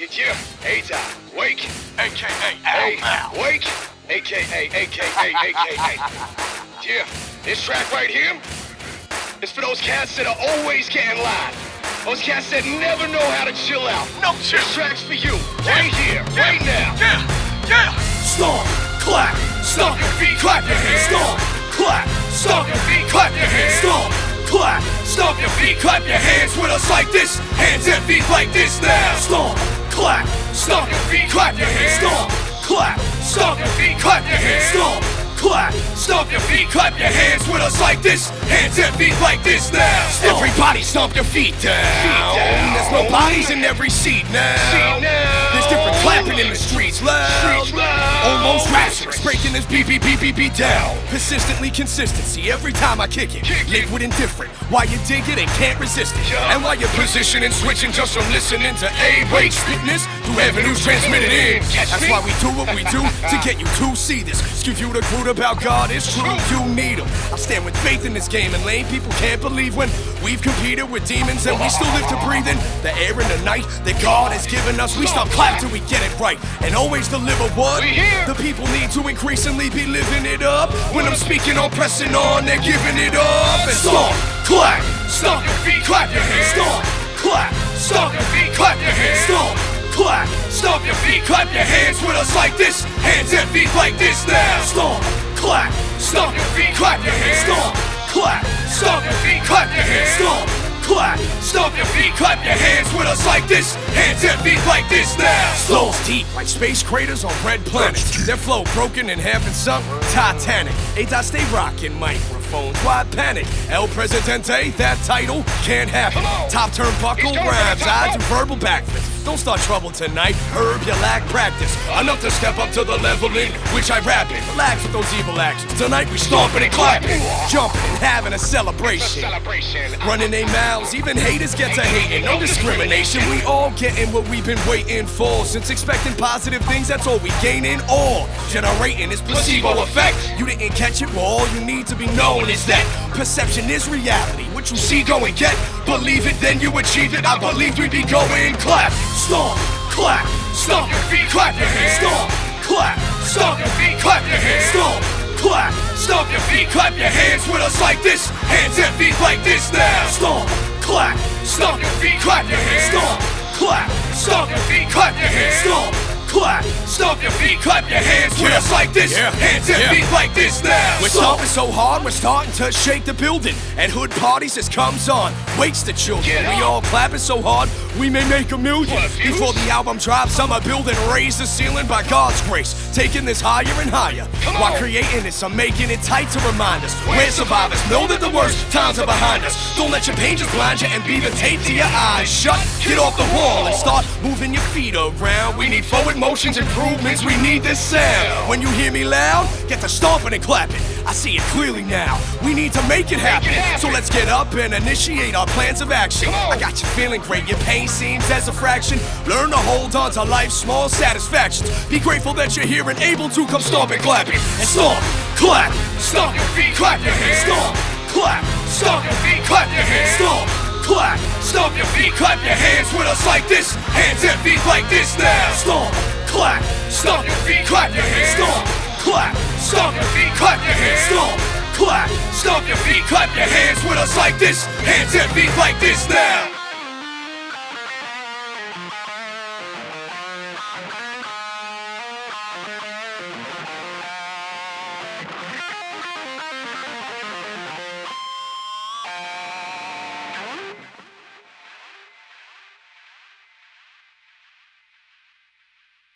Yeah, A-Dot, wake. AKA Hey, Al. wake. AKA. Yeah, this track right here is for those cats that are always getting live. Those cats that never know how to chill out. No chill. This track's for you, right here, right now. Yeah. Stomp, clap, stomp your feet, clap your hands. Stomp, clap, stomp your feet, clap your hands. Stomp, clap, stomp your feet, clap your hands with us like this. Hands and feet like this now. Stomp, clap, stomp your feet, clap your hands. Stomp, clap, stomp your feet, clap your hands. Stomp, clap, stomp your feet, clap your hands with us like this. Hands and feet like this now. Stomp. Everybody stomp your feet down. There's no bodies in every seat now. There's different clapping in the streets loud. Almost rations, breaking this beat down. Persistently consistency every time I kick it. Liquid and different, why you dig it and can't resist it. And why you're positioning, switching just from listening to A-Wake spitting this through avenues transmitted in. That's why we do what we do, to get you to see this. Give you the truth about God, it's true, you need him. I stand with faith in this game, and lame people can't believe when we've competed with demons and we still live to breathe in the air in the night that God has given us. We stop clap till we get it right and always deliver what the people need to increasingly be living it up. When I'm speaking on pressing on, they're giving it up. And stomp, clap, stomp your feet, clap your hands. Stomp, clap, stomp your feet, clap your hands. Stomp, clap, stomp your feet, clap your hands with us like this. Hands and feet like this now. Stomp, clap, stomp your feet, clap your hands. Stomp, clap, stomp your feet, clap your hands. Stomp, clap, stomp your feet, clap your hands with us like this. Hands and feet like this now. Souls deep like space craters on red planets. Their flow broken in half and sunk, Titanic. A-Dot stay rocking microphones, why panic? El Presidente, that title can't happen. Top turnbuckle rhymes, I do verbal backflips. Don't start trouble tonight, herb, you lack practice. Enough to step up to the level in which I rap it. Relax with those evil actions. Tonight we stomping and clapping, jumping and having a celebration. Running their mouths, even haters get to hating. No discrimination, we all getting what we've been waiting for. Since expecting positive things, that's all we gaining. All generating is placebo effect. You didn't catch it, well all you need to be known is that perception is reality. What you see, go and get. Believe it, then you achieve it. I believe we be going clap. Stomp, clap, stomp your feet, clap your hands. Stomp, clap, stomp your feet, clap your hands. Stomp, clap, stomp your feet, clap your hands with us like this. Hands and feet like this now. Stomp, clap, stomp your feet, clap your hands. Stomp, clap, stomp your feet, clap your hands. Stomp, clap, stomp your feet, clap your hands with us like this. Hands and feet like this now. We're stomping so hard, we're starting to shake the building. At hood parties, this comes on, wakes the children. We all clapping so hard, we may make a million. Before the album drops, I'ma build and raise the ceiling by God's grace. Taking this higher and higher. While creating this, I'm making it tight to remind us. We're survivors, know that the worst times are behind us. Don't let your pain just blind you and be the tape to your eyes shut. Get off the wall and start moving your feet around. We need forward motions, improvements, we need this sound. When you hear me loud, get to stomping and clapping. I see it clearly now, we need to make it happen. So let's get up and initiate our plans of action. I got you feeling great, your pain seems as a fraction. Learn to hold on to life's small satisfactions. Be grateful that you're here and able to come stomp and clapping. And stomp, clap, stomp your feet, clap your hands. Stomp, clap, stomp your feet, clap your hands. Stomp, clap, stomp your feet, clap your hands with us like this. Hands and feet like this now. Stomp, clap, stomp your feet, clap your hands. Stomp, clap, stomp your feet, clap your hands. Stomp, clap, stomp your feet, clap your hands with us like this. Hands and feet like this now.